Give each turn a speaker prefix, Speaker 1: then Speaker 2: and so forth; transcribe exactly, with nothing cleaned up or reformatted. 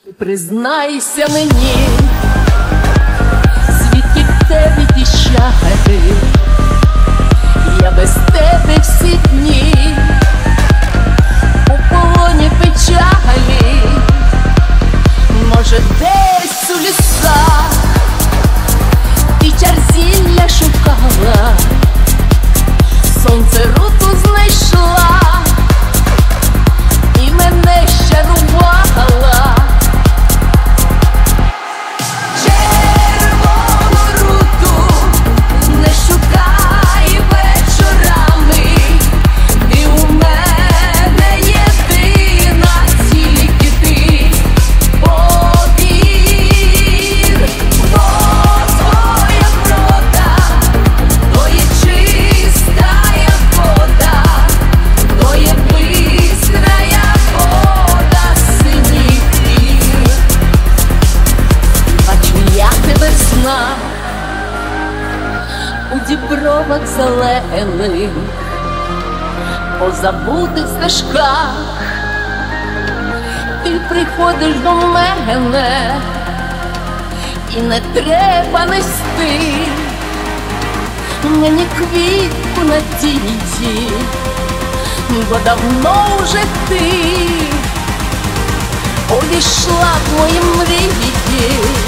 Speaker 1: Признайся мені, звідки в тебе ті чари, я без тебе всі дні у полоні печалі. Може, десь у лісах ти чарзілля шукала, сонце руту знайшла і мене щарувала. У дібровах зелених, по забутих стежках ти приходиш до мене, і не треба нести мені квітку надії, бо давно вже ти увійшла в мої мрії.